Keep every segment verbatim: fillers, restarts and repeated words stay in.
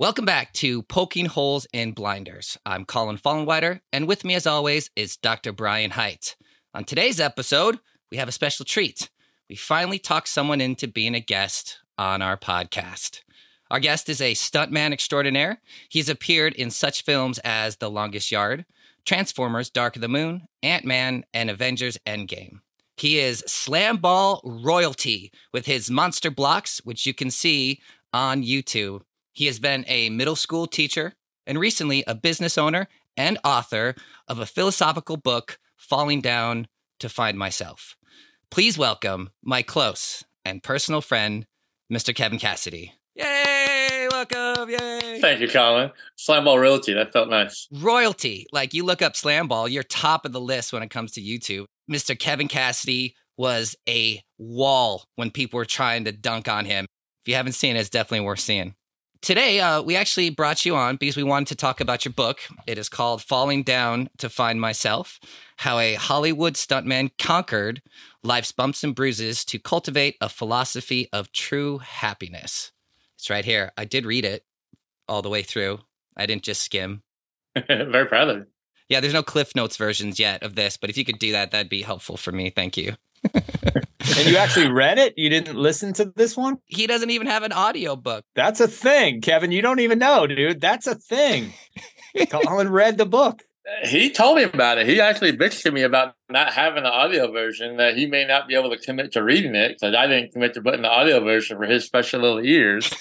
Welcome back to Poking Holes in Blinders. I'm Colin Fallenweider, and with me as always is Doctor Brian Height. On today's episode, we have a special treat. We finally talked someone into being a guest on our podcast. Our guest is a stuntman extraordinaire. He's appeared in such films as The Longest Yard, Transformers: Dark of the Moon, Ant-Man, and Avengers: Endgame. He is slam ball royalty with his monster blocks, which you can see on YouTube. He has been a middle school teacher and recently a business owner and author of a philosophical book, Falling Down to Find Myself. Please welcome my close and personal friend, Mister Kevin Cassidy. Yay! Welcome! Yay! Thank you, Colin. Slamball Royalty. That felt nice. Royalty. Like, you look up Slamball, you're top of the list when it comes to YouTube. Mister Kevin Cassidy was a wall when people were trying to dunk on him. If you haven't seen it, it's definitely worth seeing. Today, uh, we actually brought you on because we wanted to talk about your book. It is called Falling Down to Find Myself, How a Hollywood Stuntman Conquered Life's Bumps and Bruises to Cultivate a Philosophy of True Happiness. It's right here. I did read it all the way through. I didn't just skim. Very proud of it. Yeah, there's no Cliff Notes versions yet of this, but if you could do that, that'd be helpful for me. Thank you. And you actually read it? You didn't listen to this one? He doesn't even have an audio book. That's a thing, Kevin. You don't even know, dude. That's a thing. Colin read the book. He told me about it. He actually bitched to me about not having the audio version, that he may not be able to commit to reading it because I didn't commit to putting the audio version for his special little ears.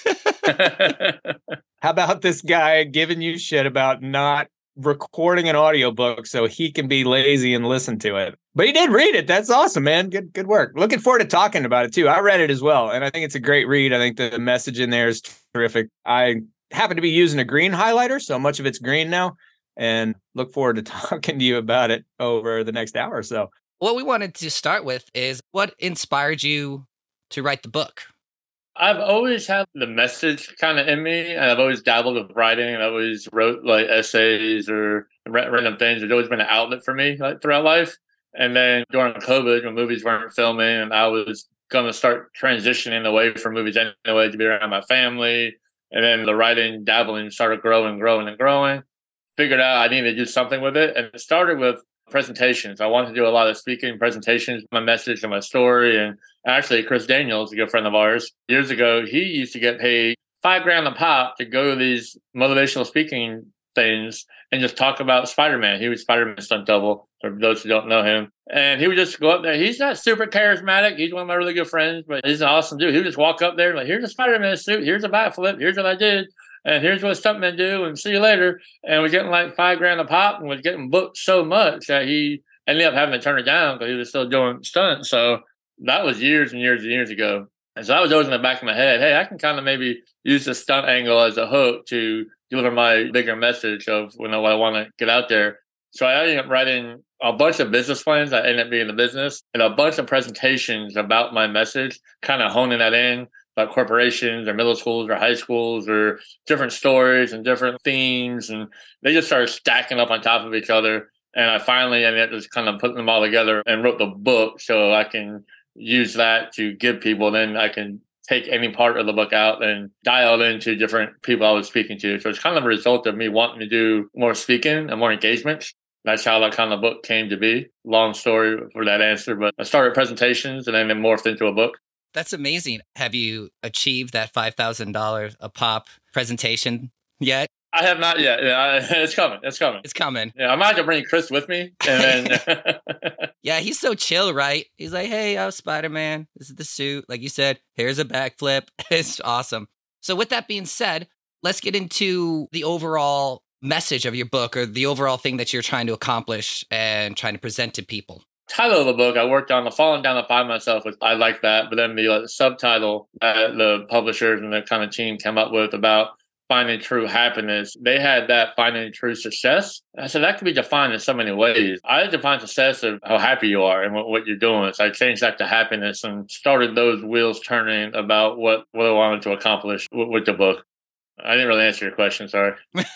How about this guy giving you shit about not recording an audiobook so he can be lazy and listen to it? But he did read it. That's awesome, man. Good good work. Looking forward to talking about it too. I read it as well, and I think it's a great read. I think the message in there is terrific. I happen to be using a green highlighter, so much of it's green now, and look forward to talking to you about it over the next hour or so. What we wanted to start with is what inspired you to write the book? I've always had the message kind of in me, and I've always dabbled with writing, and I always wrote like essays or random things. There's always been an outlet for me like throughout life. And then during COVID, when movies weren't filming, and I was going to start transitioning away from movies anyway to be around my family, and then the writing, dabbling started growing, growing, and growing. Figured out I needed to do something with it, and it started with presentations. I wanted to do a lot of speaking presentations, my message and my story. And actually, Chris Daniels, a good friend of ours, years ago, he used to get paid five grand a pop to go to these motivational speaking things and just talk about Spider-Man. He was Spider-Man stunt double, for those who don't know him. And he would just go up there. He's not super charismatic. He's one of my really good friends, but he's an awesome dude. He would just walk up there and like, here's a Spider-Man suit. Here's a backflip. Here's what I did. And here's what stuntmen do, and see you later. And we're getting like five grand a pop, and was getting booked so much that he ended up having to turn it down because he was still doing stunts. So that was years and years and years ago. And so I was always in the back of my head, hey, I can kind of maybe use the stunt angle as a hook to deliver my bigger message of you know what I want to get out there. So I ended up writing a bunch of business plans. I ended up being in the business, and a bunch of presentations about my message, kind of honing that in. About corporations or middle schools or high schools or different stories and different themes. And they just started stacking up on top of each other. And I finally ended up just kind of putting them all together and wrote the book so I can use that to give people. Then I can take any part of the book out and dial into different people I was speaking to. So it's kind of a result of me wanting to do more speaking and more engagements. That's how that kind of book came to be. Long story for that answer, but I started presentations and then it morphed into a book. That's amazing. Have you achieved that five thousand dollars a pop presentation yet? I have not yet. Yeah, I, it's coming. It's coming. It's coming. Yeah, I might have to bring Chris with me. And then yeah, he's so chill, right? He's like, hey, I'm Spider-Man. This is the suit. Like you said, here's a backflip. It's awesome. So with that being said, let's get into the overall message of your book or the overall thing that you're trying to accomplish and trying to present to people. Title of the book, I worked on the Falling Down to Find Myself, which I like that. But then the uh, subtitle that the publishers and the kind of team came up with about finding true happiness, they had that finding true success. I said that could be defined in so many ways. I define success of how happy you are and what, what you're doing. So I changed that to happiness and started those wheels turning about what, what I wanted to accomplish with, with the book. I didn't really answer your question, sorry.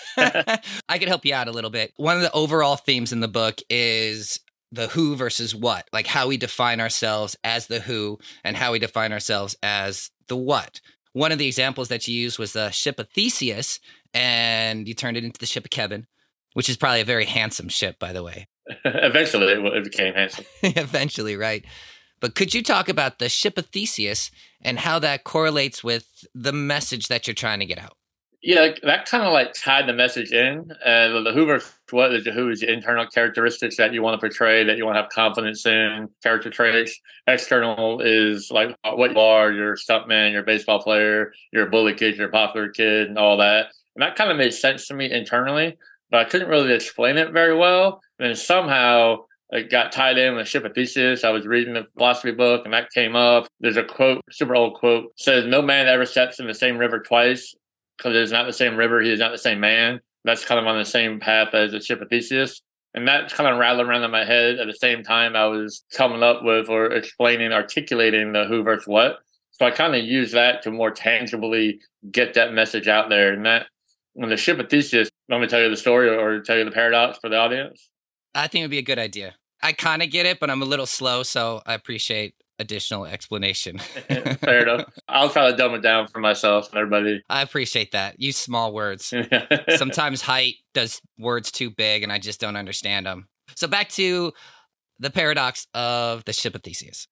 I could help you out a little bit. One of the overall themes in the book is the who versus what, like how we define ourselves as the who and how we define ourselves as the what. One of the examples that you used was the ship of Theseus, and you turned it into the ship of Kevin, which is probably a very handsome ship, by the way. Eventually, it became handsome. Eventually, right. But could you talk about the ship of Theseus and how that correlates with the message that you're trying to get out? Yeah, that kind of like tied the message in. And the who versus what is the who is the internal characteristics that you want to portray, that you want to have confidence in, character traits. External is like what you are, you're a stuntman, you're a baseball player, you're a bully kid, you're a popular kid, and all that. And that kind of made sense to me internally, but I couldn't really explain it very well. And then somehow it got tied in with Ship of Theseus. I was reading the philosophy book, and that came up. There's a quote, super old quote, says, "No man ever steps in the same river twice, because it is not the same river, he is not the same man." That's kind of on the same path as the Ship of Theseus. And that kind of rattled around in my head at the same time I was coming up with or explaining, articulating the who versus what. So I kind of used that to more tangibly get that message out there. And that, when the Ship of Theseus, let me tell you the story or tell you the paradox for the audience? I think it would be a good idea. I kind of get it, but I'm a little slow, so I appreciate additional explanation. Fair enough. I'll try to dumb it down for myself and everybody. I appreciate that. Use small words. Sometimes height does words too big and I just don't understand them. So back to the paradox of the ship of Theseus.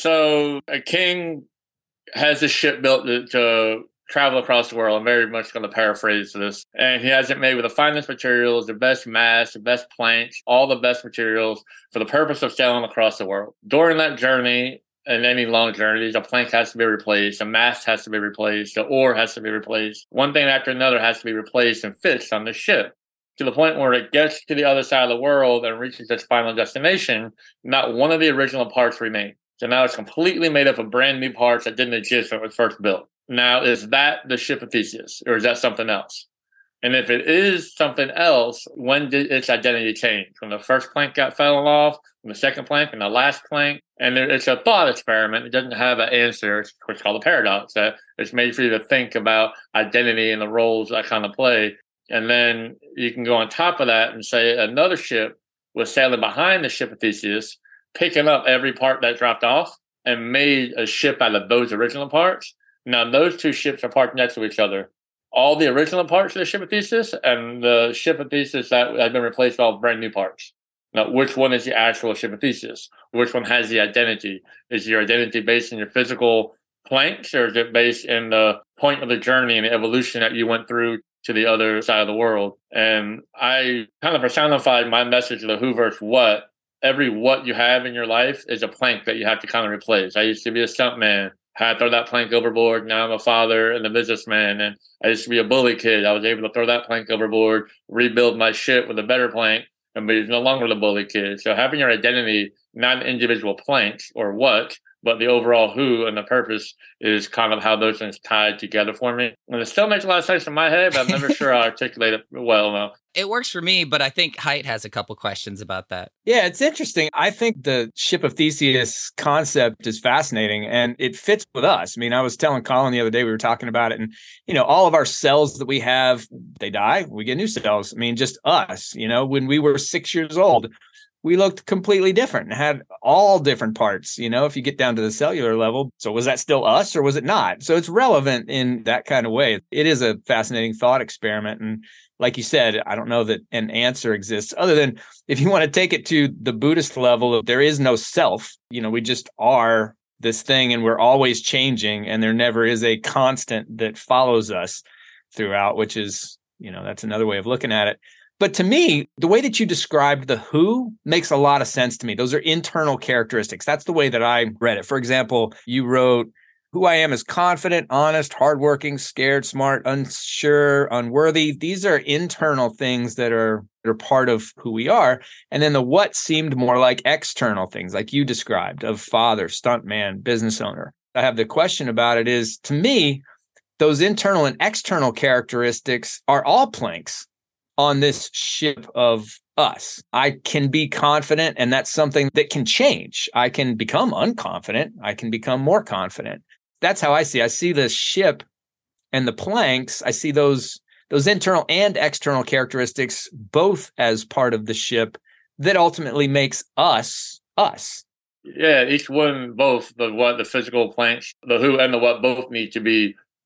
So a king has a ship built to, to travel across the world. I'm very much going to paraphrase this. And he has it made with the finest materials, the best mast, the best planks, all the best materials for the purpose of sailing across the world. During that journey, and any long journeys, a plank has to be replaced, a mast has to be replaced, the oar has to be replaced. One thing after another has to be replaced and fixed on the ship, to the point where it gets to the other side of the world and reaches its final destination. Not one of the original parts remain. So now it's completely made up of brand new parts that didn't exist when it was first built. Now, is that the ship of Theseus, or is that something else? And if it is something else, when did its identity change? When the first plank got fell off, when the second plank, and the last plank? And there, it's a thought experiment. It doesn't have an answer. It's what's called a paradox. That it's made for you to think about identity and the roles that kind of play. And then you can go on top of that and say another ship was sailing behind the ship of Theseus, picking up every part that dropped off and made a ship out of those original parts. Now, those two ships are parked next to each other. All the original parts of the ship of Theseus and the ship of Theseus that had been replaced with all brand new parts. Now, which one is the actual ship of Theseus? Which one has the identity? Is your identity based in your physical planks, or is it based in the point of the journey and the evolution that you went through to the other side of the world? And I kind of personified my message of the who versus what. Every what you have in your life is a plank that you have to kind of replace. I used to be a stuntman. I had to throw that plank overboard. Now I'm a father and a businessman. And I used to be a bully kid. I was able to throw that plank overboard, rebuild my ship with a better plank, and be no longer the bully kid. So having your identity, not an individual plank or what, but the overall who and the purpose is kind of how those things tied together for me. And it still makes a lot of sense in my head, but I'm never sure I articulate it well enough. It works for me, but I think Height has a couple questions about that. Yeah, it's interesting. I think the ship of Theseus concept is fascinating and it fits with us. I mean, I was telling Colin the other day, we were talking about it, and, you know, all of our cells that we have, they die, we get new cells. I mean, just us, you know, when we were six years old, we looked completely different and had all different parts, you know, if you get down to the cellular level. So was that still us or was it not? So it's relevant in that kind of way. It is a fascinating thought experiment. And like you said, I don't know that an answer exists other than if you want to take it to the Buddhist level, there is no self. You know, we just are this thing and we're always changing, and there never is a constant that follows us throughout, which is, you know, that's another way of looking at it. But to me, the way that you described the who makes a lot of sense to me. Those are internal characteristics. That's the way that I read it. For example, you wrote, who I am is confident, honest, hardworking, scared, smart, unsure, unworthy. These are internal things that are, that are part of who we are. And then the what seemed more like external things, like you described, of father, stuntman, business owner. I have the question about it is, to me, those internal and external characteristics are all planks on this ship of us. I can be confident, and that's something that can change. I can become unconfident. I can become more confident. That's how I see. I see the ship and the planks. I see those those internal and external characteristics both as part of the ship that ultimately makes us us. Yeah, each one, both the what, the physical planks, the who and the what, both need to be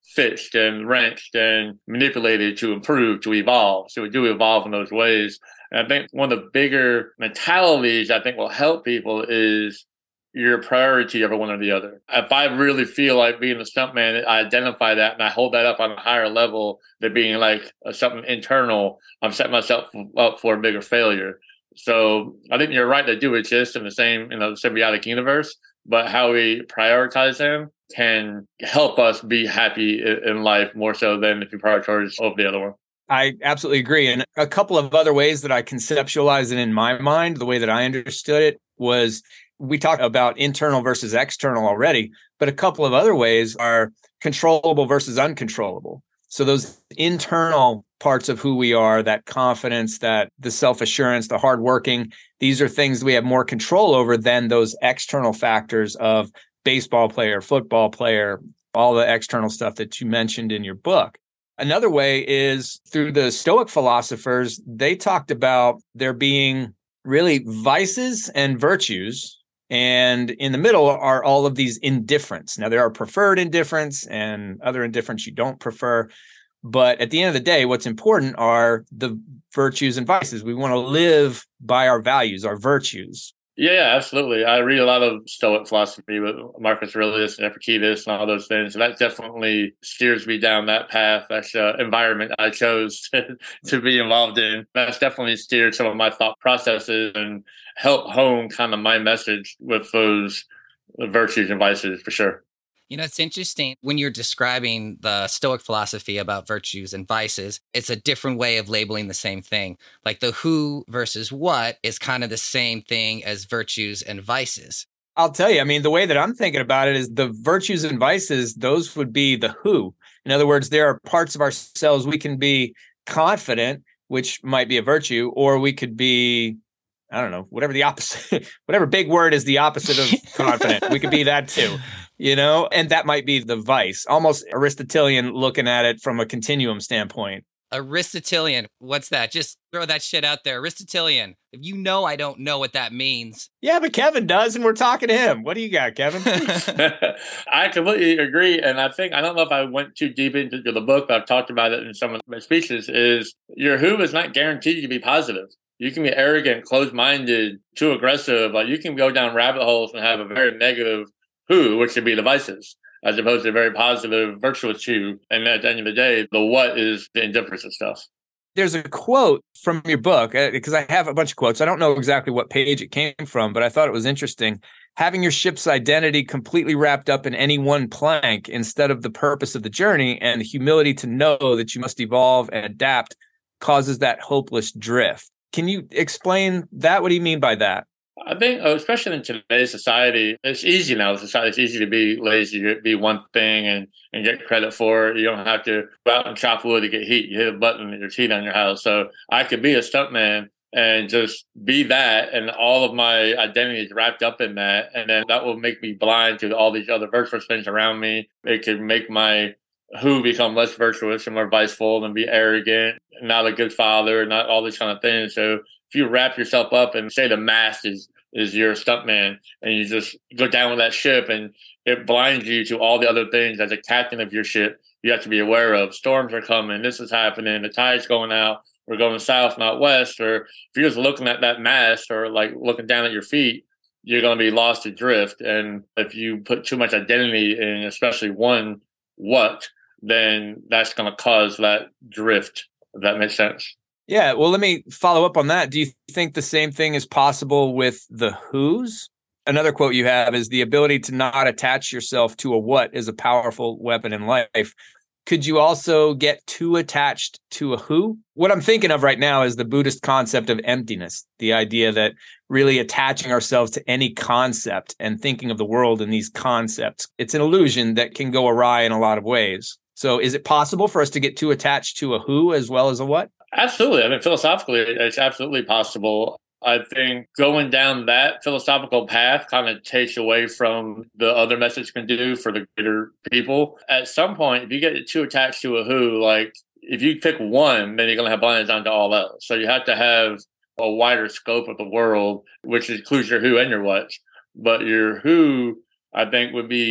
fixed and wrenched and manipulated to improve, to evolve. So we do evolve in those ways. And I think one of the bigger mentalities I think will help people is your priority over one or the other. If I really feel like being a stuntman, I identify that and I hold that up on a higher level than being like something internal, I'm setting myself up for a bigger failure. So I think you're right, they do exist in the same, you know, symbiotic universe, but how we prioritize them can help us be happy in life more so than if you prioritize over the other one. I absolutely agree. And a couple of other ways that I conceptualize it in my mind, the way that I understood it was, we talked about internal versus external already, but a couple of other ways are controllable versus uncontrollable. So those internal parts of who we are, that confidence, that the self-assurance, the hardworking, these are things we have more control over than those external factors of baseball player, football player, all the external stuff that you mentioned in your book. Another way is through the Stoic philosophers, they talked about there being really vices and virtues. And in the middle are all of these indifference. Now, there are preferred indifference and other indifference you don't prefer. But at the end of the day, what's important are the virtues and vices. We want to live by our values, our virtues. Yeah, yeah, absolutely. I read a lot of Stoic philosophy with Marcus Aurelius and Epictetus and all those things. And that definitely steers me down that path. That's the environment I chose to, to be involved in. That's definitely steered some of my thought processes and helped hone kind of my message with those virtues and vices for sure. You know, it's interesting when you're describing the Stoic philosophy about virtues and vices, it's a different way of labeling the same thing. Like the who versus what is kind of the same thing as virtues and vices. I'll tell you, I mean, the way that I'm thinking about it is the virtues and vices, those would be the who. In other words, there are parts of ourselves we can be confident, which might be a virtue, or we could be, I don't know, whatever the opposite, whatever big word is the opposite of confident. We could be that too. You know, and that might be the vice, almost Aristotelian looking at it from a continuum standpoint. Aristotelian, what's that? Just throw that shit out there. Aristotelian. If you know, I don't know what that means. Yeah, but Kevin does, and we're talking to him. What do you got, Kevin? I completely agree. And I think, I don't know if I went too deep into the book, but I've talked about it in some of my speeches, is your who is not guaranteed to be positive. You can be arrogant, closed-minded, too aggressive. Like you can go down rabbit holes and have a very negative who, which would be the vices, as opposed to a very positive, virtuous who. And at the end of the day, the what is the indifference of stuff. There's a quote from your book, because I have a bunch of quotes. I don't know exactly what page it came from, but I thought it was interesting. Having your ship's identity completely wrapped up in any one plank instead of the purpose of the journey, and the humility to know that you must evolve and adapt causes that hopeless drift. Can you explain that? What do you mean by that? I think, especially in today's society, it's easy now. Society, it's easy to be lazy, to be one thing and, and get credit for it. You don't have to go out and chop wood to get heat. You hit a button and there's heat on your house. So I could be a stuntman and just be that, and all of my identity is wrapped up in that. And then that will make me blind to all these other virtuous things around me. It could make my who become less virtuous and more viceful and be arrogant, not a good father, not all these kind of things. So if you wrap yourself up and say the mast is, is your stuntman and you just go down with that ship and it blinds you to all the other things as a captain of your ship you have to be aware of. Storms are coming. This is happening. The tide's going out. We're going south, not west. Or if you're just looking at that mast or like looking down at your feet, you're going to be lost adrift. And if you put too much identity in, especially one what, then that's going to cause that drift, if that makes sense. Yeah, well, let me follow up on that. Do you think the same thing is possible with the who's? Another quote you have is the ability to not attach yourself to a what is a powerful weapon in life. Could you also get too attached to a who? What I'm thinking of right now is the Buddhist concept of emptiness, the idea that really attaching ourselves to any concept and thinking of the world in these concepts, it's an illusion that can go awry in a lot of ways. So is it possible for us to get too attached to a who as well as a what? Absolutely. I mean, philosophically, it's absolutely possible. I think going down that philosophical path kind of takes away from the other message can do for the greater people. At some point, if you get too attached to a who, like if you pick one, then you're going to have blinders on to all else. So you have to have a wider scope of the world, which includes your who and your what. But your who, I think, would be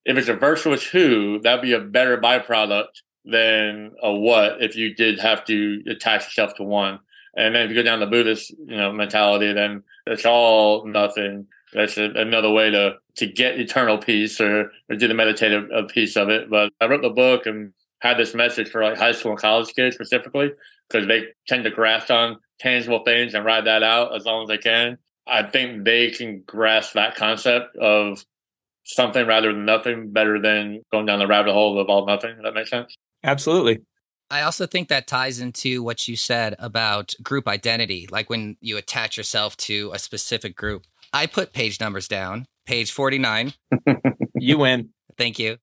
if it's a virtuous who, that'd be a better byproduct than a what if you did have to attach yourself to one. And then if you go down the Buddhist, you know, mentality, then it's all nothing. That's a, another way to, to get eternal peace or, or do the meditative piece of it. But I wrote the book and had this message for like high school and college kids specifically, because they tend to grasp on tangible things and ride that out as long as they can. I think they can grasp that concept of something rather than nothing better than going down the rabbit hole of all nothing. Does that make sense? Absolutely. I also think that ties into what you said about group identity, like when you attach yourself to a specific group. I put page numbers down, page forty-nine. You win. Thank you.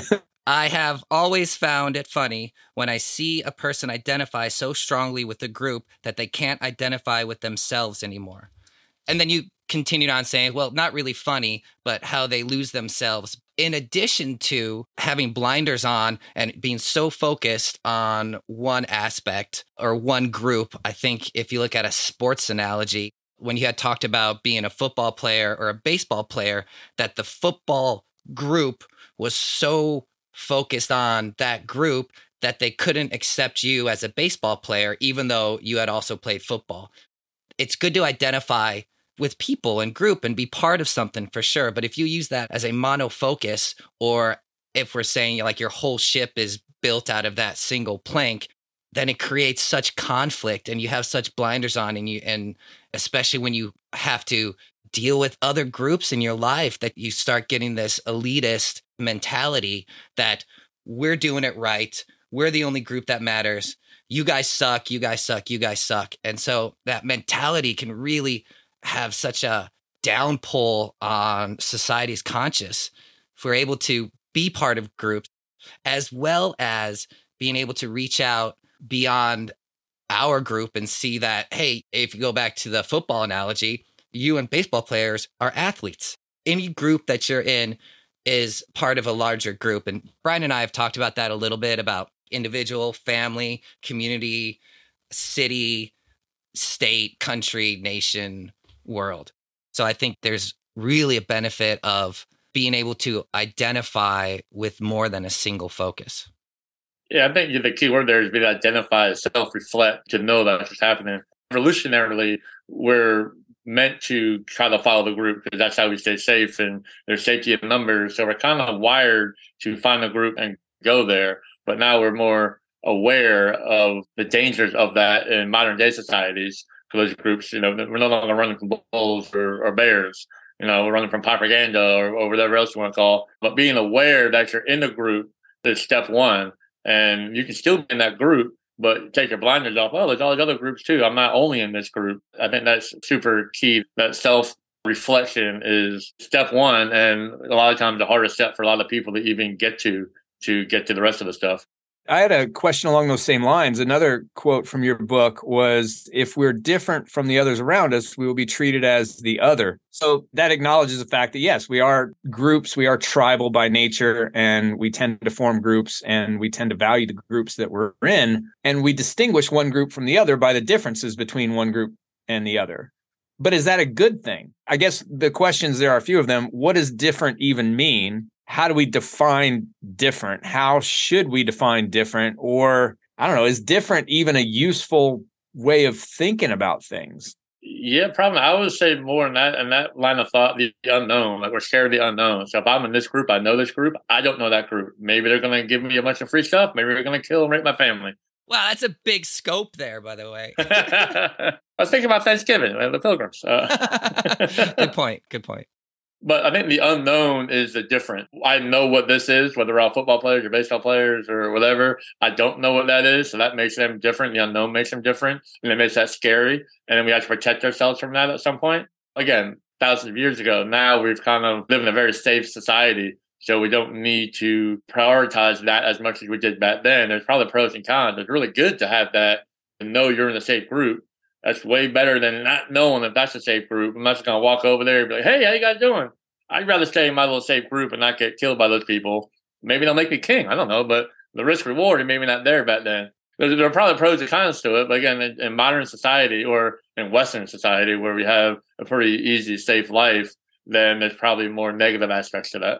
I have always found it funny when I see a person identify so strongly with the group that they can't identify with themselves anymore. And then you continued on saying, well, not really funny, but how they lose themselves. In addition to having blinders on and being so focused on one aspect or one group, I think if you look at a sports analogy, when you had talked about being a football player or a baseball player, that the football group was so focused on that group that they couldn't accept you as a baseball player, even though you had also played football. It's good to identify with people and group and be part of something for sure. But if you use that as a monofocus, or if we're saying like your whole ship is built out of that single plank, then it creates such conflict and you have such blinders on, and you, and especially when you have to deal with other groups in your life, that you start getting this elitist mentality that we're doing it right. We're the only group that matters. You guys suck. You guys suck. You guys suck. And so that mentality can really have such a down pull on society's conscience. If we're able to be part of groups, as well as being able to reach out beyond our group and see that, hey, if you go back to the football analogy, you and baseball players are athletes. Any group that you're in is part of a larger group. And Brian and I have talked about that a little bit, about individual, family, community, city, state, country, nation, world. So I think there's really a benefit of being able to identify with more than a single focus. Yeah, I think the key word there is being identify, self-reflect, to know that's what's happening. Evolutionarily, we're meant to try to follow the group because that's how we stay safe, and there's safety in numbers. So we're kind of wired to find a group and go there. But now we're more aware of the dangers of that in modern day societies. Those groups, you know, we're no longer running from bulls or, or bears. You know, we're running from propaganda or, or whatever else you want to call. But being aware that you're in a group is step one. And you can still be in that group, but take your blinders off. Oh, there's all these other groups too. I'm not only in this group. I think that's super key. That self-reflection is step one. And a lot of times the hardest step for a lot of people to even get to, to get to the rest of the stuff. I had a question along those same lines. Another quote from your book was, if we're different from the others around us, we will be treated as the other. So that acknowledges the fact that, yes, we are groups, we are tribal by nature, and we tend to form groups, and we tend to value the groups that we're in. And we distinguish one group from the other by the differences between one group and the other. But is that a good thing? I guess the questions, there are a few of them. What does different even mean? How do we define different? How should we define different? Or, I don't know, is different even a useful way of thinking about things? Yeah, probably. I would say more in that in that line of thought, the unknown. Like, we're scared of the unknown. So if I'm in this group, I know this group. I don't know that group. Maybe they're going to give me a bunch of free stuff. Maybe they're going to kill and rape my family. Wow, that's a big scope there, by the way. I was thinking about Thanksgiving, the Pilgrims. Uh. Good point. Good point. But I think the unknown is the different. I know what this is, whether we're all football players or baseball players or whatever. I don't know what that is, so that makes them different. The unknown makes them different, and it makes that scary. And then we have to protect ourselves from that at some point. Again, thousands of years ago, now we've kind of lived in a very safe society, so we don't need to prioritize that as much as we did back then. There's probably pros and cons. It's really good to have that and know you're in a safe group. That's way better than not knowing if that's a safe group. I'm not just going to walk over there and be like, hey, how you guys doing? I'd rather stay in my little safe group and not get killed by those people. Maybe they'll make me king. I don't know. But the risk reward is maybe not there back then. There, there are probably pros and cons to it. But again, in, in modern society or in Western society where we have a pretty easy, safe life, then there's probably more negative aspects to that.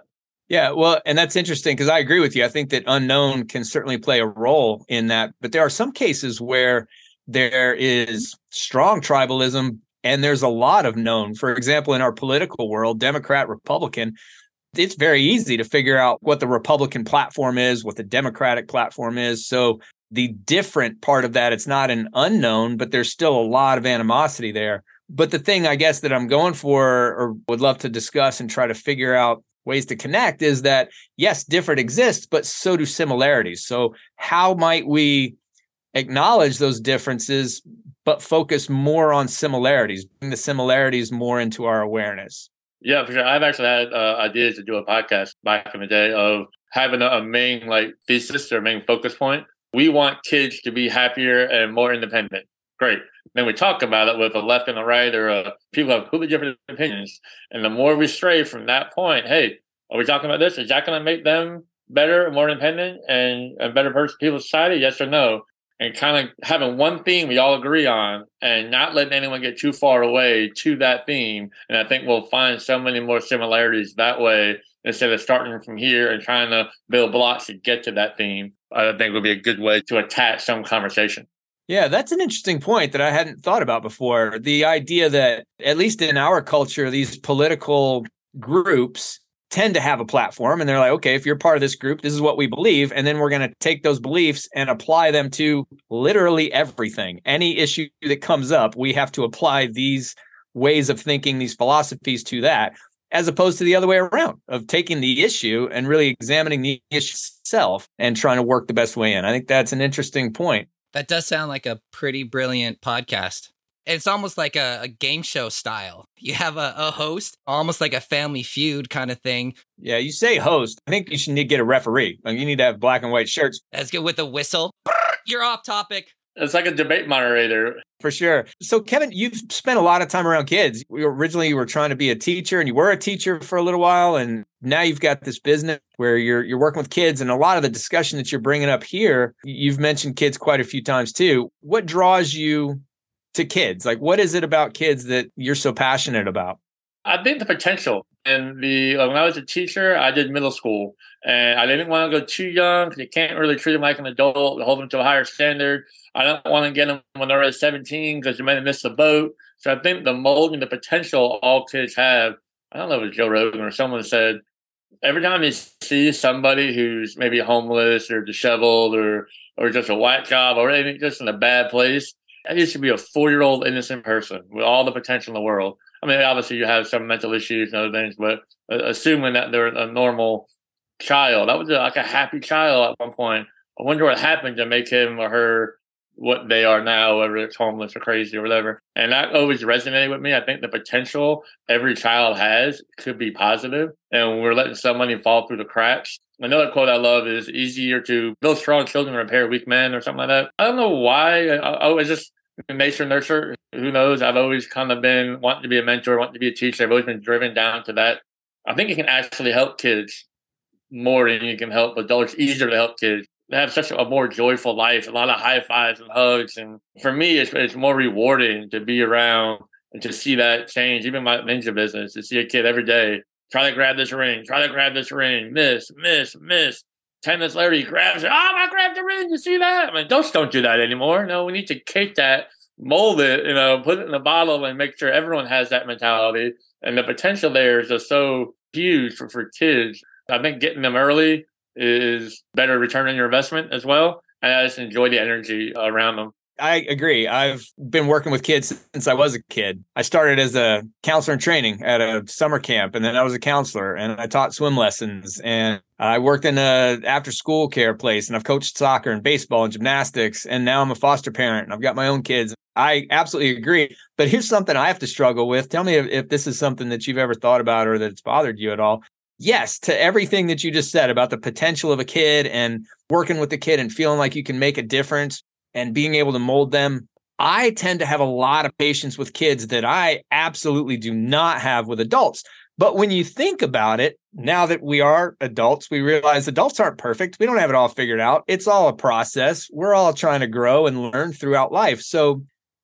Yeah, well, and that's interesting because I agree with you. I think that unknown can certainly play a role in that. But there are some cases where there is strong tribalism and there's a lot of known. For example, in our political world, Democrat, Republican, it's very easy to figure out what the Republican platform is, what the Democratic platform is. So the different part of that, it's not an unknown, but there's still a lot of animosity there. But the thing I guess that I'm going for or would love to discuss and try to figure out ways to connect is that, yes, different exists, but so do similarities. So how might we acknowledge those differences, but focus more on similarities, bring the similarities more into our awareness? Yeah, for sure. I've actually had uh, ideas to do a podcast back in the day of having a, a main like thesis or main focus point. We want kids to be happier and more independent. Great. Then we talk about it with the left and the right, or uh, people have completely different opinions. And the more we stray from that point, hey, are we talking about this? Is that going to make them better, more independent, and a better person, people in society? Yes or no? And kind of having one theme we all agree on and not letting anyone get too far away to that theme. And I think we'll find so many more similarities that way instead of starting from here and trying to build blocks to get to that theme. I think would be a good way to attach some conversation. Yeah, that's an interesting point that I hadn't thought about before. The idea that, at least in our culture, these political groups tend to have a platform and they're like, okay, if you're part of this group, this is what we believe. And then we're going to take those beliefs and apply them to literally everything. Any issue that comes up, we have to apply these ways of thinking, these philosophies to that, as opposed to the other way around of taking the issue and really examining the issue itself and trying to work the best way in. I think that's an interesting point. That does sound like a pretty brilliant podcast. It's almost like a, a game show style. You have a, a host, almost like a Family Feud kind of thing. Yeah, you say host. I think you should need to get a referee. Like you need to have black and white shirts. That's good with a whistle. You're off topic. It's like a debate moderator. For sure. So, Kevin, you've spent a lot of time around kids. We originally you were trying to be a teacher, and you were a teacher for a little while, and now you've got this business where you're you're working with kids. And a lot of the discussion that you're bringing up here, you've mentioned kids quite a few times too. What draws you to kids? Like, what is it about kids that you're so passionate about? I think the potential. And the uh, when I was a teacher, I did middle school, and I didn't want to go too young because you can't really treat them like an adult, hold them to a higher standard. I don't want to get them when they're at seventeen because you might have missed the boat. So I think the mold and the potential all kids have, I don't know if it was Joe Rogan or someone said, every time you see somebody who's maybe homeless or disheveled or or just a whack job or anything, just in a bad place, that used to be a four-year-old innocent person with all the potential in the world. I mean, obviously you have some mental issues and other things, but assuming that they're a normal child, that was like a happy child at one point. I wonder what happened to make him or her what they are now, whether it's homeless or crazy or whatever. And that always resonated with me. I think the potential every child has could be positive, and we're letting so many fall through the cracks. Another quote I love is easier to build strong children than repair weak men or something like that. I don't know why. I, I was just nature nurture. Who knows? I've always kind of been wanting to be a mentor, wanting to be a teacher. I've always been driven down to that. I think it can actually help kids more than you can help adults. Easier to help kids. They have such a more joyful life, a lot of high fives and hugs. And for me, it's, it's more rewarding to be around and to see that change. Even my ninja business, to see a kid every day, try to grab this ring, try to grab this ring, miss, miss, miss. Ten minutes later, he grabs it. Oh, I grabbed the ring. You see that? I mean, adults don't do that anymore. No, we need to cake that, mold it, you know, put it in a bottle and make sure everyone has that mentality. And the potential there is just so huge for, for kids. I think getting them early is better return on your investment as well. And I just enjoy the energy around them. I agree. I've been working with kids since I was a kid. I started as a counselor in training at a summer camp, and then I was a counselor, and I taught swim lessons, and I worked in a after school care place, and I've coached soccer and baseball and gymnastics, and now I'm a foster parent, and I've got my own kids. I absolutely agree. But here's something I have to struggle with. Tell me if, if this is something that you've ever thought about or that's bothered you at all. Yes, to everything that you just said about the potential of a kid and working with the kid and feeling like you can make a difference and being able to mold them. I tend to have a lot of patience with kids that I absolutely do not have with adults. But when you think about it, now that we are adults, we realize adults aren't perfect. We don't have it all figured out. It's all a process. We're all trying to grow and learn throughout life. So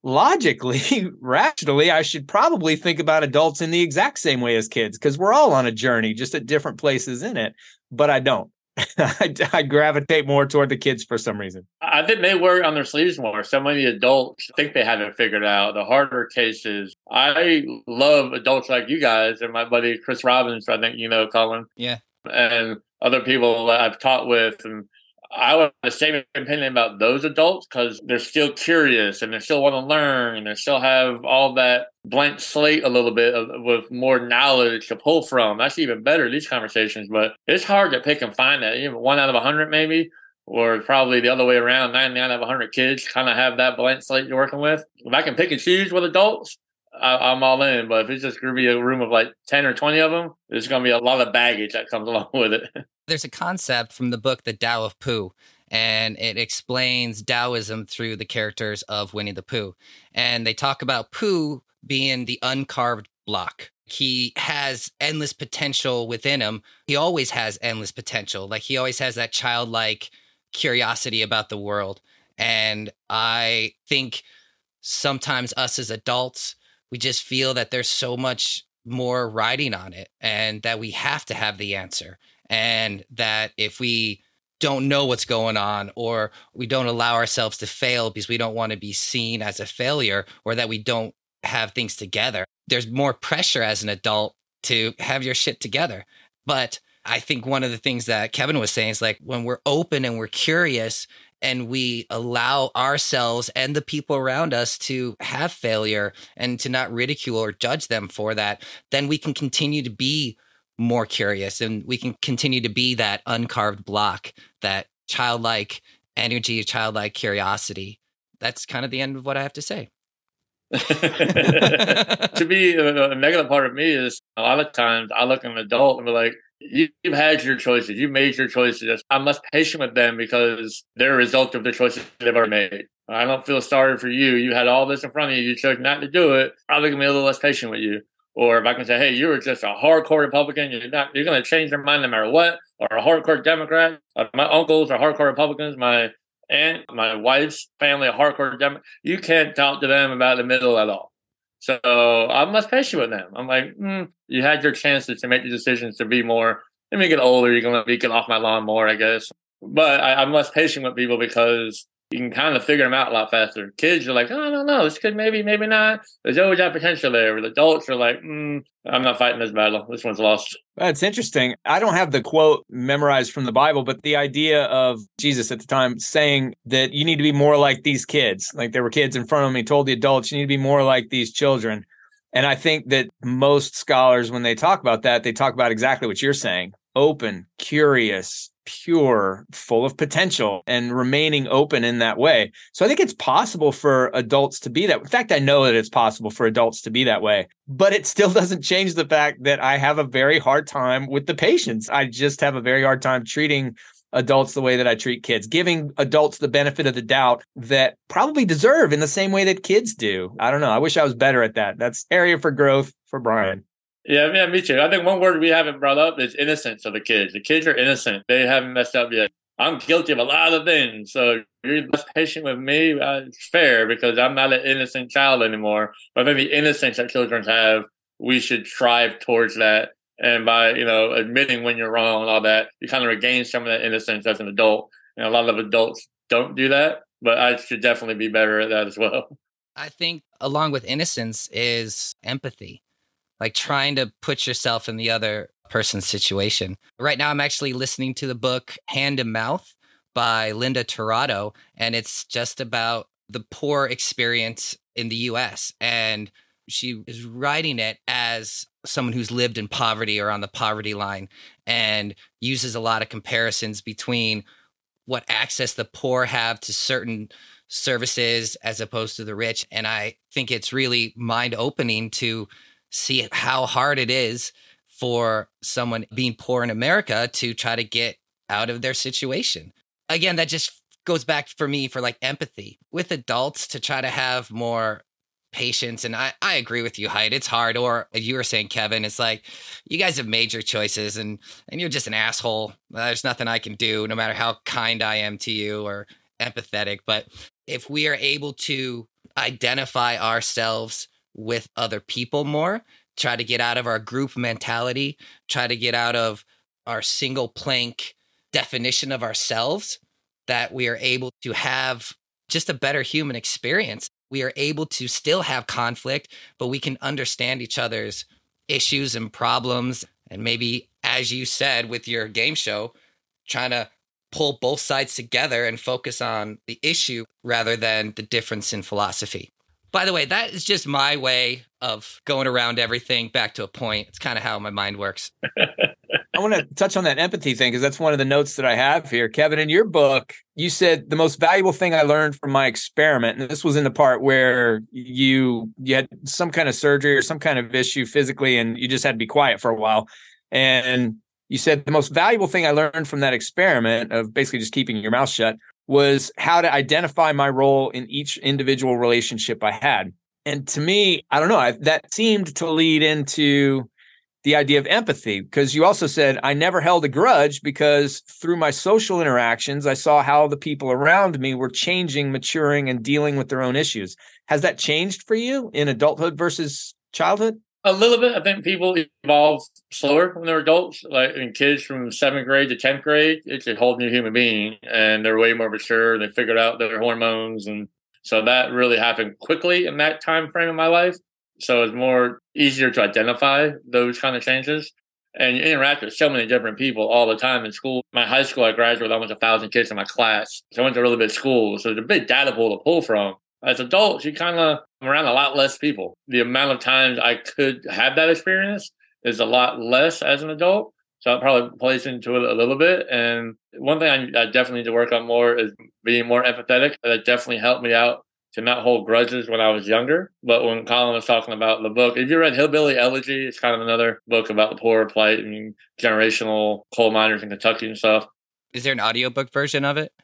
logically, rationally, I should probably think about adults in the exact same way as kids because we're all on a journey, just at different places in it. But I don't. I, I gravitate more toward the kids for some reason. I think they wear it on their sleeves more. So many adults think they have it figured out. The harder cases. I love adults like you guys and my buddy Chris Robbins, I think you know, Colin. Yeah. And other people that I've taught with. And I would have the same opinion about those adults because they're still curious and they still want to learn and they still have all that blank slate a little bit of, with more knowledge to pull from. That's even better, these conversations, but it's hard to pick and find that. Even one out of a hundred maybe, or probably the other way around, ninety-nine out of a hundred kids kind of have that blank slate you're working with. If I can pick and choose with adults, I, I'm all in. But if it's just going to be a room of like ten or twenty of them, there's going to be a lot of baggage that comes along with it. There's a concept from the book, The Tao of Pooh, and it explains Taoism through the characters of Winnie the Pooh. And they talk about Pooh being the uncarved block. He has endless potential within him. He always has endless potential. Like he always has that childlike curiosity about the world. And I think sometimes us as adults, we just feel that there's so much more riding on it and that we have to have the answer. And that if we don't know what's going on or we don't allow ourselves to fail because we don't want to be seen as a failure or that we don't have things together, there's more pressure as an adult to have your shit together. But I think one of the things that Kevin was saying is like when we're open and we're curious and we allow ourselves and the people around us to have failure and to not ridicule or judge them for that, then we can continue to be more curious and we can continue to be that uncarved block, that childlike energy, childlike curiosity. That's kind of the end of what I have to say. To be a, a negative part of me is a lot of times I look at an adult and be like, you, you've had your choices. You've made your choices. I'm less patient with them because they're a result of the choices they've already made. I don't feel sorry for you. You had all this in front of you. You chose not to do it. Probably going to be a little less patient with you. Or if I can say, hey, you were just a hardcore Republican, you're not, you're going to change their mind no matter what, or a hardcore Democrat. Uh, my uncles are hardcore Republicans. My aunt, my wife's family are hardcore Democrats. You can't talk to them about the middle at all. So I'm less patient with them. I'm like, mm, you had your chances to make the decisions to be more. Let me get older, you're going to be get off my lawn more, I guess. But I, I'm less patient with people because you can kind of figure them out a lot faster. Kids are like, oh, I don't know, this could maybe, maybe not. There's always that potential there. But adults are like, mm, I'm not fighting this battle. This one's lost. That's interesting. I don't have the quote memorized from the Bible, but the idea of Jesus at the time saying that you need to be more like these kids, like there were kids in front of me, told the adults, you need to be more like these children. And I think that most scholars, when they talk about that, they talk about exactly what you're saying. Open, curious, pure, full of potential, and remaining open in that way. So I think it's possible for adults to be that. In fact, I know that it's possible for adults to be that way, but it still doesn't change the fact that I have a very hard time with the patients. I just have a very hard time treating adults the way that I treat kids, giving adults the benefit of the doubt that probably deserve in the same way that kids do. I don't know. I wish I was better at that. That's area for growth for Brian. Yeah, yeah, me too. I think one word we haven't brought up is innocence of the kids. The kids are innocent. They haven't messed up yet. I'm guilty of a lot of things. So you're less patient with me. Uh, it's fair because I'm not an innocent child anymore. But maybe innocence that children have, we should strive towards that. And by, you know, admitting when you're wrong and all that, you kind of regain some of that innocence as an adult. And a lot of adults don't do that. But I should definitely be better at that as well. I think along with innocence is empathy. Like trying to put yourself in the other person's situation. Right now, I'm actually listening to the book Hand to Mouth by Linda Tirado, and it's just about the poor experience in the U S. And she is writing it as someone who's lived in poverty or on the poverty line and uses a lot of comparisons between what access the poor have to certain services as opposed to the rich. And I think it's really mind-opening to see how hard it is for someone being poor in America to try to get out of their situation. Again, that just goes back for me for like empathy with adults to try to have more patience. And I, I agree with you, Haidt. It's hard. Or you were saying, Kevin, it's like, you guys have made your choices and, and you're just an asshole. There's nothing I can do, no matter how kind I am to you or empathetic. But if we are able to identify ourselves with other people more, try to get out of our group mentality, try to get out of our single plank definition of ourselves, that we are able to have just a better human experience. We are able to still have conflict, but we can understand each other's issues and problems. And maybe, as you said with your game show, trying to pull both sides together and focus on the issue rather than the difference in philosophy. By the way, that is just my way of going around everything back to a point. It's kind of how my mind works. I want to touch on that empathy thing because that's one of the notes that I have here. Kevin, in your book, you said the most valuable thing I learned from my experiment, and this was in the part where you, you had some kind of surgery or some kind of issue physically, and you just had to be quiet for a while. And you said the most valuable thing I learned from that experiment of basically just keeping your mouth shut was how to identify my role in each individual relationship I had. And to me, I don't know, I, that seemed to lead into the idea of empathy, because you also said, I never held a grudge because through my social interactions, I saw how the people around me were changing, maturing, and dealing with their own issues. Has that changed for you in adulthood versus childhood? A little bit. I think people evolve slower when they're adults. Like in kids from seventh grade to tenth grade, it's a whole new human being, and they're way more mature. They figured out their hormones, and so that really happened quickly in that time frame of my life. So it's more easier to identify those kind of changes. And you interact with so many different people all the time in school. My high school, I graduated with almost a thousand kids in my class. So I went to a really big school. So there's a big data pool to pull from. As adults, you kind of I'm around a lot less people. The amount of times I could have that experience is a lot less as an adult. So I'll probably plays into it a little bit. And one thing I, I definitely need to work on more is being more empathetic. That definitely helped me out to not hold grudges when I was younger. But when Colin was talking about the book, if you read Hillbilly Elegy, it's kind of another book about the poor plight and generational coal miners in Kentucky and stuff. Is there an audiobook version of it?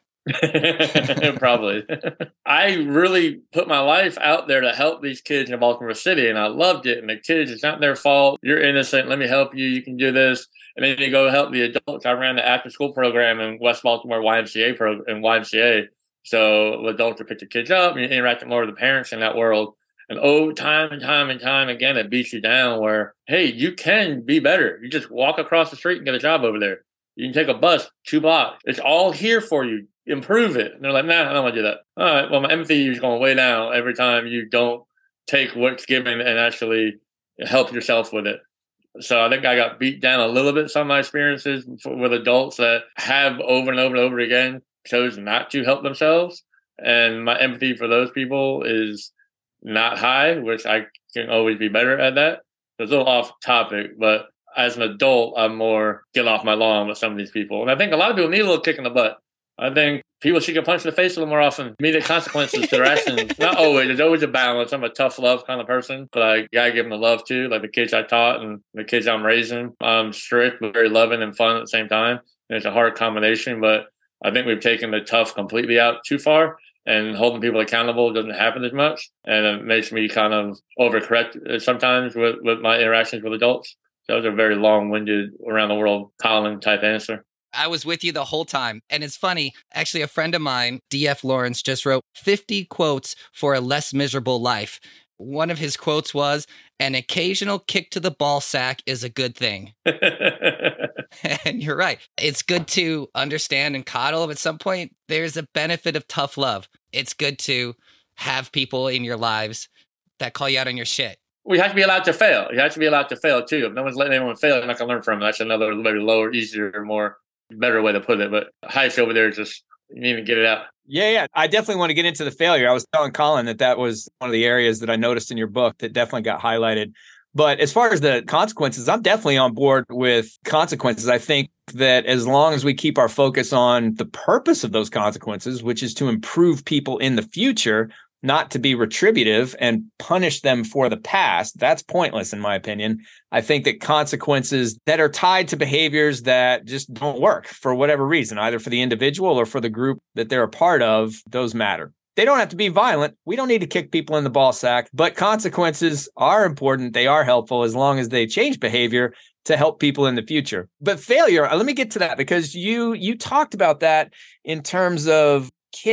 Probably. I really put my life out there to help these kids in Baltimore City, and I loved it. And the kids, it's not their fault. You're innocent. Let me help you. You can do this. And then you go help the adults. I ran the after school program in West Baltimore Y M C A pro in Y M C A. So the adults would pick the kids up and you interact more with the parents in that world. And oh, time and time and time again, it beats you down where, hey, you can be better. You just walk across the street and get a job over there. You can take a bus two blocks. It's all here for you. Improve it. And they're like, nah, I don't want to do that. All right, well, my empathy is going way down every time you don't take what's given and actually help yourself with it. So I think I got beat down a little bit. Some of my experiences with adults that have over and over and over again chose not to help themselves. And my empathy for those people is not high, which I can always be better at that. So it's a little off topic, but as an adult, I'm more get off my lawn with some of these people. And I think a lot of people need a little kick in the butt. I think people should get punched in the face a little more often. Immediate consequences to their actions. Not always. There's always a balance. I'm a tough love kind of person, but I gotta give them the love too. Like the kids I taught and the kids I'm raising. I'm strict, but very loving and fun at the same time. And it's a hard combination, but I think we've taken the tough completely out too far, and holding people accountable doesn't happen as much. And it makes me kind of overcorrect sometimes with, with my interactions with adults. So that was a very long-winded, around the world Colin type answer. I was with you the whole time. And it's funny, actually, a friend of mine, D F Lawrence, just wrote fifty quotes for a less miserable life. One of his quotes was, an occasional kick to the ball sack is a good thing. And you're right. It's good to understand and coddle, but at some point, there's a benefit of tough love. It's good to have people in your lives that call you out on your shit. We have to be allowed to fail. You have to be allowed to fail, too. If no one's letting anyone fail, you're not going to learn from them. That's another maybe lower, easier, more better way to put it. But Heights over there, just you need to get it out. Yeah, yeah. I definitely want to get into the failure. I was telling Colin that that was one of the areas that I noticed in your book that definitely got highlighted. But as far as the consequences, I'm definitely on board with consequences. I think that as long as we keep our focus on the purpose of those consequences, which is to improve people in the future, not to be retributive and punish them for the past, that's pointless, in my opinion. I think that consequences that are tied to behaviors that just don't work for whatever reason, either for the individual or for the group that they're a part of, those matter. They don't have to be violent. We don't need to kick people in the ball sack, but consequences are important. They are helpful as long as they change behavior to help people in the future. But failure, let me get to that because you you talked about that in terms of kids.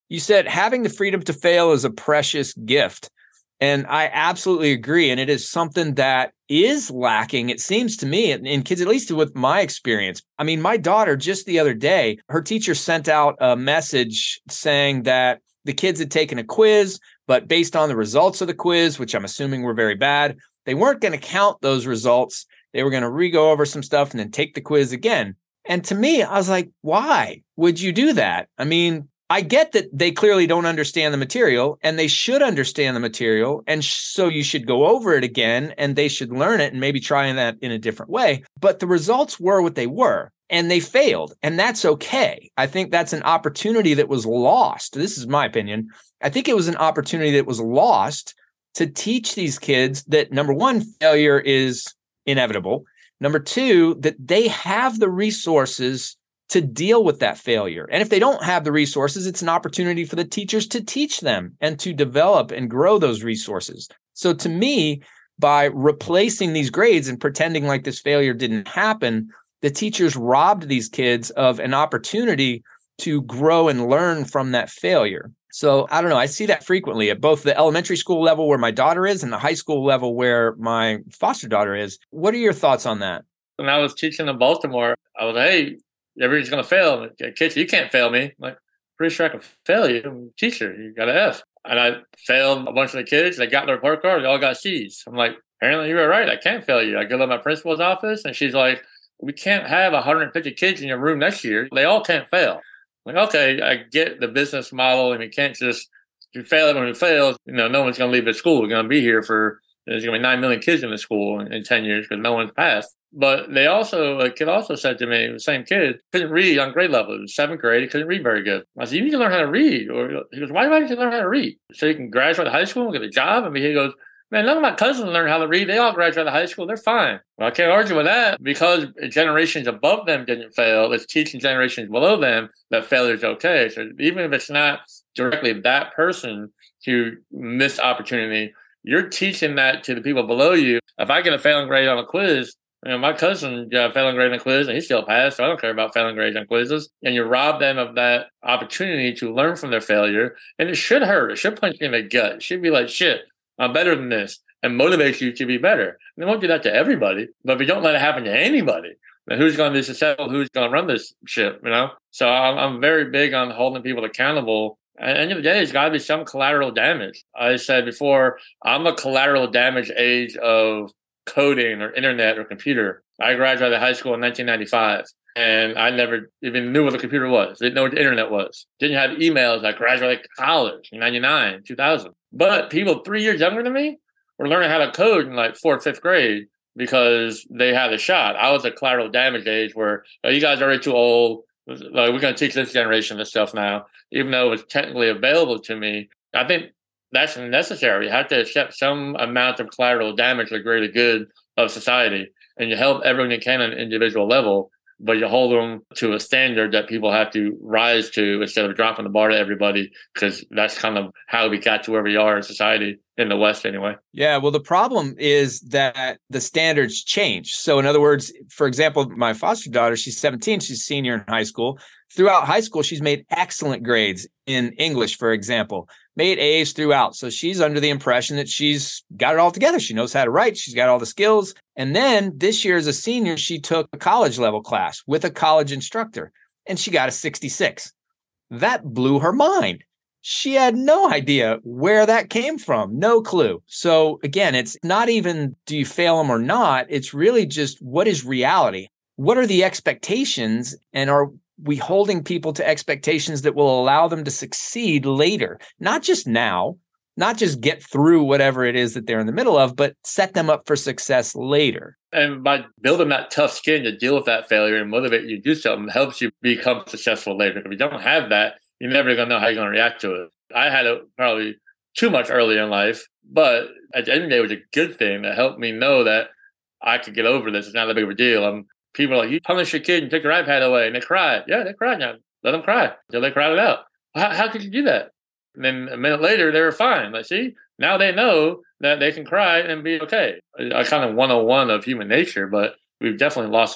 You said having the freedom to fail is a precious gift. And I absolutely agree. And it is something that is lacking, it seems to me, in, in kids, at least with my experience. I mean, my daughter, just the other day, her teacher sent out a message saying that the kids had taken a quiz, but based on the results of the quiz, which I'm assuming were very bad, they weren't going to count those results. They were going to re-go over some stuff and then take the quiz again. And to me, I was like, why would you do that? I mean, I get that they clearly don't understand the material and they should understand the material. And so you should go over it again and they should learn it and maybe try that in a different way. But the results were what they were and they failed. And that's okay. I think that's an opportunity that was lost. This is my opinion. I think it was an opportunity that was lost to teach these kids that, number one, failure is inevitable. Number two, that they have the resources to deal with that failure. And if they don't have the resources, it's an opportunity for the teachers to teach them and to develop and grow those resources. So to me, by replacing these grades and pretending like this failure didn't happen, the teachers robbed these kids of an opportunity to grow and learn from that failure. So I don't know. I see that frequently at both the elementary school level where my daughter is and the high school level where my foster daughter is. What are your thoughts on that? When I was teaching in Baltimore, I was, hey, everybody's going to fail. Kids, you can't fail me. I'm like, pretty sure I can fail you. I'm a teacher. You got an F. And I failed a bunch of the kids. They got their report card. They all got C's. I'm like, apparently you were right. I can't fail you. I go to my principal's office and she's like, we can't have one hundred fifty kids in your room next year. They all can't fail. I'm like, okay, I get the business model and you can't just, if you fail it when it fails, you know, no one's going to leave the school. We're going to be here for, there's going to be nine million kids in the school in, in ten years because no one's passed. But they also, a kid also said to me, the same kid, couldn't read on grade level. It was seventh grade. He couldn't read very good. I said, you need to learn how to read. Or he goes, why do I need to learn how to read? So you can graduate high school and get a job? I mean, he goes, man, none of my cousins learn how to read. They all graduated high school. They're fine. Well, I can't argue with that because generations above them didn't fail. It's teaching generations below them that failure is okay. So even if it's not directly that person who missed opportunity, you're teaching that to the people below you. If I get a failing grade on a quiz, you know, my cousin got a failing grade on a quiz and he still passed, so I don't care about failing grades on quizzes. And you rob them of that opportunity to learn from their failure. And it should hurt. It should punch you in the gut. It should be like, shit, I'm better than this, and motivate you to be better. And they won't do that to everybody. But if you don't let it happen to anybody, then who's going to be successful? Who's going to run this ship, you know? So I'm, I'm very big on holding people accountable. At the end of the day, there's got to be some collateral damage. I said before, I'm a collateral damage age of coding or internet or computer. I graduated high school in nineteen ninety-five, and I never even knew what a computer was. Didn't know what the internet was. Didn't have emails. I graduated college in ninety-nine, two thousand. But people three years younger than me were learning how to code in like fourth, fifth grade because they had a shot. I was a collateral damage age where oh, you guys are already too old. Like, we're going to teach this generation this stuff now, even though it was technically available to me. I think that's necessary. You have to accept some amount of collateral damage for the greater good of society, and you help everyone you can on an individual level, but you hold them to a standard that people have to rise to instead of dropping the bar to everybody, because that's kind of how we got to where we are in society, in the West anyway. Yeah, well, the problem is that the standards change. So in other words, for example, my foster daughter, she's seventeen, she's a senior in high school. Throughout high school, she's made excellent grades in English, for example, made A's throughout. So she's under the impression that she's got it all together. She knows how to write. She's got all the skills. And then this year as a senior, she took a college level class with a college instructor and she got a sixty-six. That blew her mind. She had no idea where that came from. No clue. So again, it's not even do you fail them or not? It's really just what is reality? What are the expectations? And are we holding people to expectations that will allow them to succeed later? Not just now, not just get through whatever it is that they're in the middle of, but set them up for success later. And by building that tough skin to deal with that failure and motivate you to do something helps you become successful later. If you don't have that, you're never going to know how you're going to react to it. I had it probably too much early in life, but at the end of the day, it was a good thing that helped me know that I could get over this. It's not that big of a deal. I'm, people are like, you punish your kid and take their iPad away, and they cry. Yeah, they cried now. Let them cry until they cried it out. How, how could you do that? And then a minute later, they were fine. Like, see, now they know that they can cry and be okay. I kind of one oh one of human nature, but we've definitely lost that.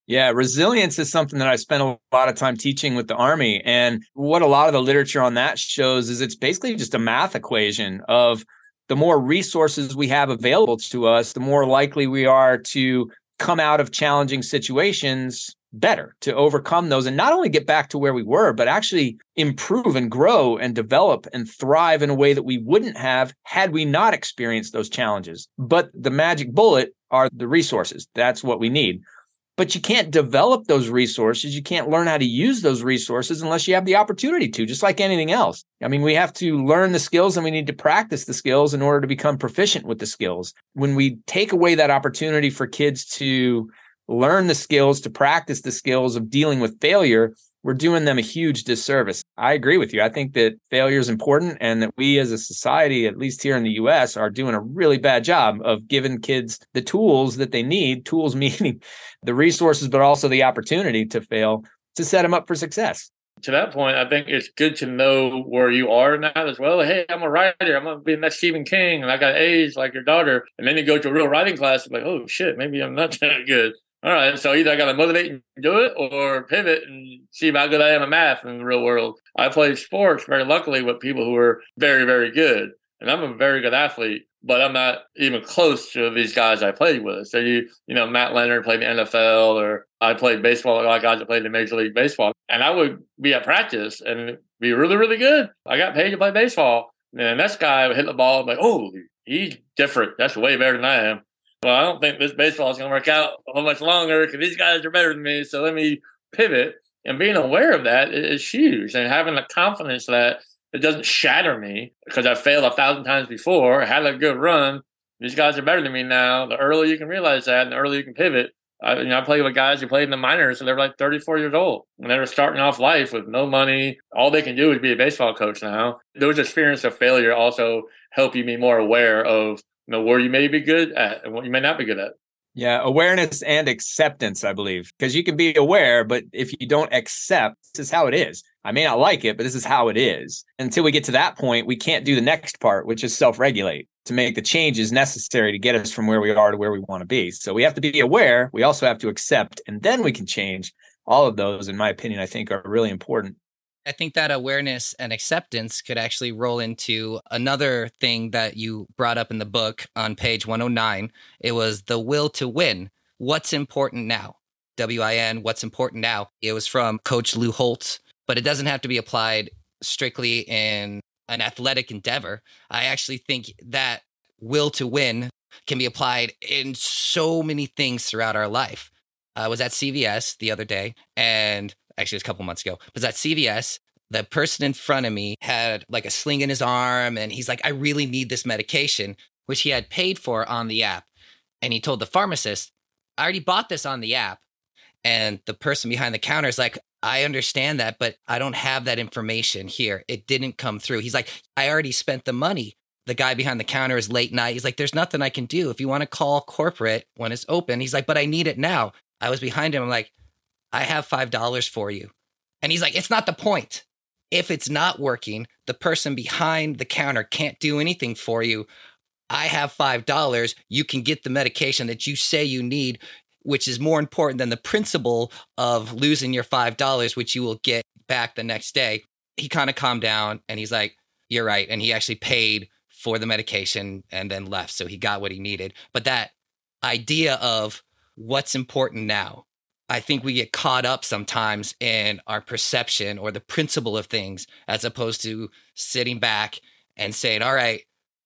Yeah, resilience is something that I spent a lot of time teaching with the Army. And what a lot of the literature on that shows is it's basically just a math equation of the more resources we have available to us, the more likely we are to come out of challenging situations better, to overcome those and not only get back to where we were, but actually improve and grow and develop and thrive in a way that we wouldn't have had we not experienced those challenges. But the magic bullet are the resources. That's what we need. But you can't develop those resources. You can't learn how to use those resources unless you have the opportunity to, just like anything else. I mean, we have to learn the skills and we need to practice the skills in order to become proficient with the skills. When we take away that opportunity for kids to learn the skills, to practice the skills of dealing with failure, we're doing them a huge disservice. I agree with you. I think that failure is important and that we as a society, at least here in the U S, are doing a really bad job of giving kids the tools that they need, tools meaning the resources, but also the opportunity to fail to set them up for success. To that point, I think it's good to know where you are now as well. Hey, I'm a writer. I'm going to be the next Stephen King, and I got A's like your daughter. And then you go to a real writing class, and like, oh, shit, maybe I'm not that good. All right, so either I got to motivate and do it or pivot and see how good I am at math in the real world. I played sports, very luckily, with people who are very, very good. And I'm a very good athlete, but I'm not even close to these guys I played with. So, you you know, Matt Leonard played in the N F L, or I played baseball, a lot of guys that played in Major League Baseball. And I would be at practice and be really, really good. I got paid to play baseball. And the next guy would hit the ball, I'm like, oh, he's different. That's way better than I am. Well, I don't think this baseball is going to work out a whole much longer because these guys are better than me. So let me pivot. And being aware of that is huge. And having the confidence that it doesn't shatter me because I failed a thousand times before, I had a good run. These guys are better than me now. The earlier you can realize that and the earlier you can pivot. I, you know, I played with guys who played in the minors and they were like thirty-four years old. And they were starting off life with no money. All they can do is be a baseball coach now. Those experiences of failure also help you be more aware of you know, where you may be good at and what you may not be good at. Yeah, awareness and acceptance, I believe, because you can be aware, but if you don't accept, this is how it is. I may not like it, but this is how it is. Until we get to that point, we can't do the next part, which is self-regulate to make the changes necessary to get us from where we are to where we want to be. So we have to be aware. We also have to accept, and then we can change. All of those, in my opinion, I think are really important. I think that awareness and acceptance could actually roll into another thing that you brought up in the book on page one oh nine. It was the will to win. What's important now? W I N, what's important now? It was from Coach Lou Holtz, but it doesn't have to be applied strictly in an athletic endeavor. I actually think that will to win can be applied in so many things throughout our life. I was at C V S the other day, and actually it was a couple months ago, but at C V S, the person in front of me had like a sling in his arm, and he's like, I really need this medication, which he had paid for on the app. And he told the pharmacist, I already bought this on the app. And the person behind the counter is like, I understand that, but I don't have that information here. It didn't come through. He's like, I already spent the money. The guy behind the counter is late night. He's like, there's nothing I can do. If you want to call corporate when it's open, he's like, but I need it now. I was behind him. I'm like, I have five dollars for you. And he's like, it's not the point. If it's not working, the person behind the counter can't do anything for you. I have five dollars. You can get the medication that you say you need, which is more important than the principle of losing your five dollars, which you will get back the next day. He kind of calmed down and he's like, you're right. And he actually paid for the medication and then left. So he got what he needed. But that idea of what's important now, I think we get caught up sometimes in our perception or the principle of things, as opposed to sitting back and saying, all right,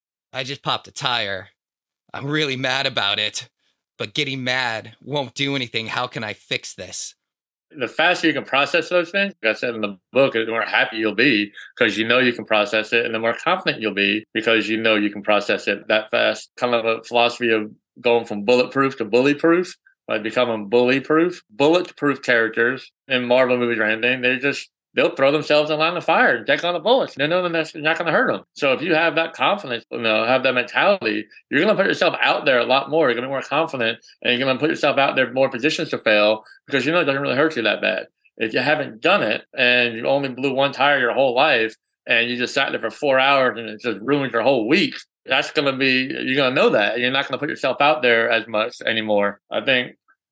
I just popped a tire. I'm really mad about it, but getting mad won't do anything. How can I fix this? The faster you can process those things, like I said in the book, the more happy you'll be because you know you can process it, and the more confident you'll be because you know you can process it that fast. Kind of a philosophy of going from bulletproof to bully-proof. Like becoming bully-proof, bullet-proof characters in Marvel movies or anything, they just, they'll throw themselves in line of fire and take on the bullets. They know that's not going to hurt them. So if you have that confidence, you know, have that mentality, you're going to put yourself out there a lot more. You're going to be more confident, and you're going to put yourself out there in more positions to fail because you know it doesn't really hurt you that bad. If you haven't done it and you only blew one tire your whole life and you just sat there for four hours and it just ruined your whole week, that's going to be, you're going to know that. You're not going to put yourself out there as much anymore. I think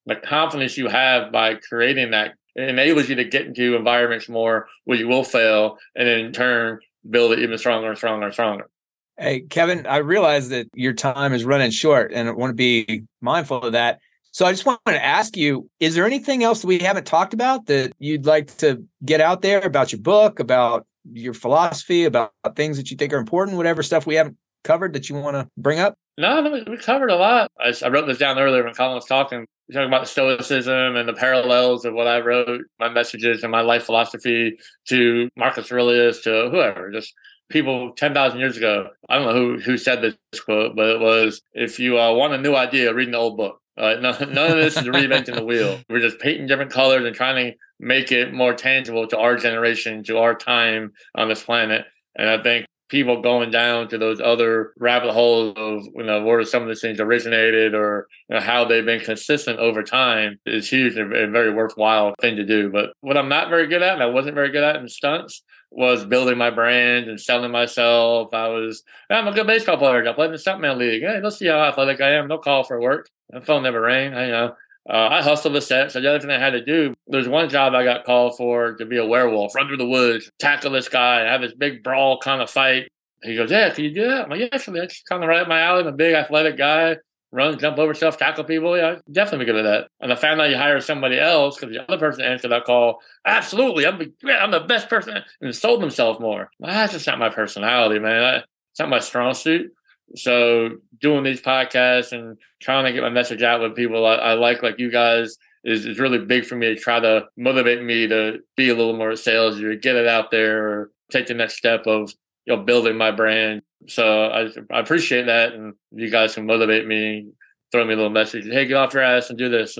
the confidence you have by creating that enables you to get into environments more where you will fail and then in turn build it even stronger and stronger and stronger. Hey, Kevin, I realize that your time is running short and I want to be mindful of that. So I just wanted to ask you, is there anything else that we haven't talked about that you'd like to get out there about your book, about your philosophy, about things that you think are important, whatever stuff we haven't covered that you want to bring up? No, no, we covered a lot. I, I wrote this down earlier when Colin was talking. We're talking about stoicism and the parallels of what I wrote, my messages and my life philosophy to Marcus Aurelius, to whoever, just people ten thousand years ago. I don't know who, who said this quote, but it was, if you uh, want a new idea, read an old book. Uh, no, none of this is reinventing the wheel. We're just painting different colors and trying to make it more tangible to our generation, to our time on this planet. And I think people going down to those other rabbit holes of, you know, where some of these things originated or, you know, how they've been consistent over time is huge and a very worthwhile thing to do. But what I'm not very good at, and I wasn't very good at in stunts, was building my brand and selling myself. I was, I'm a good baseball player. I played in the Stuntman League. Hey, let's see how athletic I am. No call for work. The phone never rang. I, you know, uh, I hustled the set. So the other thing I had to do, there's one job I got called for to be a werewolf, run through the woods, tackle this guy, have this big brawl kind of fight. He goes, yeah, can you do that? I'm like, yeah, actually, that's kind of right up my alley. I'm a big athletic guy. Run, jump over stuff, tackle people. Yeah, definitely be good at that. And I found out you hire somebody else because the other person answered that call. Absolutely, I'm the, I'm the best person, and sold themselves more. Well, that's just not my personality, man. I, it's not my strong suit. So doing these podcasts and trying to get my message out with people I, I like, like you guys, is, is really big for me to try to motivate me to be a little more salesy or get it out there or take the next step of, you know, building my brand. So I, I appreciate that. And you guys can motivate me, throw me a little message. Hey, get off your ass and do this.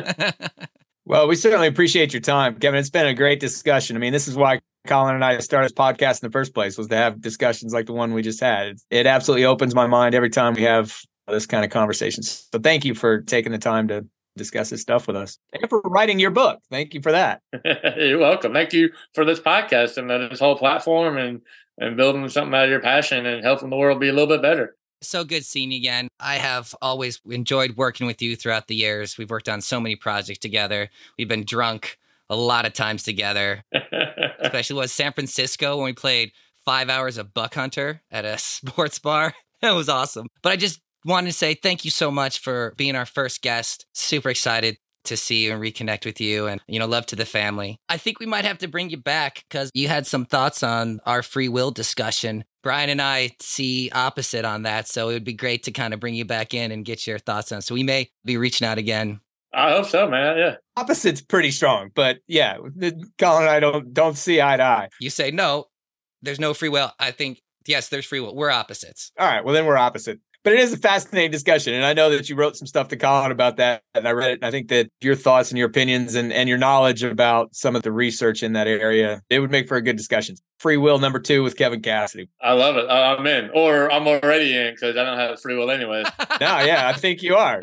Well, we certainly appreciate your time, Kevin. It's been a great discussion. I mean, this is why Colin and I started this podcast in the first place, was to have discussions like the one we just had. It absolutely opens my mind every time we have this kind of conversation. So thank you for taking the time to discuss this stuff with us and for writing your book. Thank you for that. You're welcome. Thank you for this podcast and this whole platform and, and building something out of your passion and helping the world be a little bit better. So good seeing you again. I have always enjoyed working with you throughout the years. We've worked on so many projects together. We've been drunk a lot of times together, especially was San Francisco when we played five hours of Buck Hunter at a sports bar. That was awesome. But I just wanted to say thank you so much for being our first guest. Super excited to see you and reconnect with you, and, you know, love to the family. I think we might have to bring you back because you had some thoughts on our free will discussion. Brian and I see opposite on that, so it would be great to kind of bring you back in and get your thoughts on it. So we may be reaching out again. I hope so, man. Yeah. Opposite's pretty strong, but yeah, Colin and I don't don't see eye to eye. You say, no, there's no free will. I think, yes, there's free will. We're opposites. All right, well, then we're opposite. But it is a fascinating discussion. And I know that you wrote some stuff to Colin about that. And I read it. And I think that your thoughts and your opinions and, and your knowledge about some of the research in that area, it would make for a good discussion. Free will number two with Kevin Cassidy. I love it. I'm in. Or I'm already in because I don't have free will anyways. No, yeah, I think you are.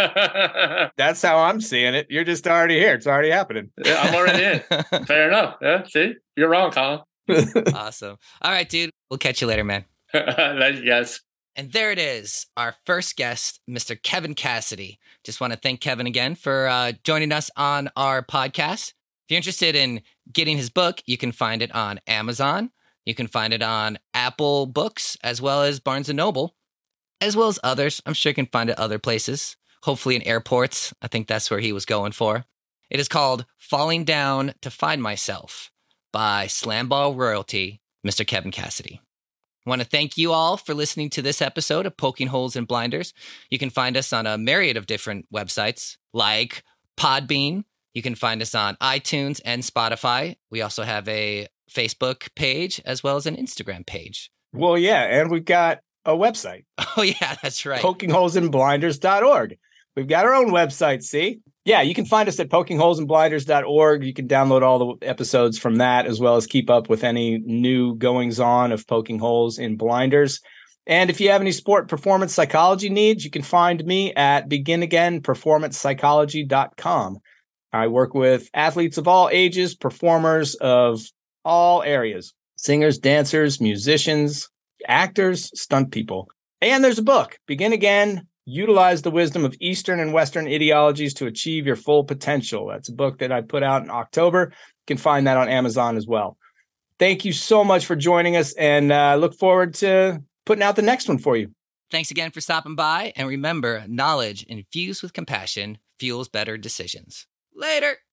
That's how I'm seeing it. You're just already here. It's already happening. Yeah, I'm already in. Fair enough. Yeah, see? You're wrong, Colin. Awesome. All right, dude. We'll catch you later, man. Thank you, guys. And there it is, our first guest, Mister Kevin Cassidy. Just want to thank Kevin again for uh, joining us on our podcast. If you're interested in getting his book, you can find it on Amazon. You can find it on Apple Books, as well as Barnes and Noble, as well as others. I'm sure you can find it other places, hopefully in airports. I think that's where he was going for. It is called Falling Down to Find Myself by Slamball Royalty, Mister Kevin Cassidy. I want to thank you all for listening to this episode of Poking Holes in Blinders. You can find us on a myriad of different websites like Podbean. You can find us on iTunes and Spotify. We also have a Facebook page as well as an Instagram page. Well, yeah, and we've got a website. Oh, yeah, that's right. poking holes in blinders dot org. We've got our own website, see? Yeah, you can find us at poking holes in blinders dot org. You can download all the episodes from that, as well as keep up with any new goings-on of Poking Holes in Blinders. And if you have any sport performance psychology needs, you can find me at begin again performance psychology dot com. I work with athletes of all ages, performers of all areas, singers, dancers, musicians, actors, stunt people. And there's a book, Begin Again, Utilize the wisdom of Eastern and Western ideologies to achieve your full potential. That's a book that I put out in October. You can find that on Amazon as well. Thank you so much for joining us, and I uh, look forward to putting out the next one for you. Thanks again for stopping by. And remember, knowledge infused with compassion fuels better decisions. Later.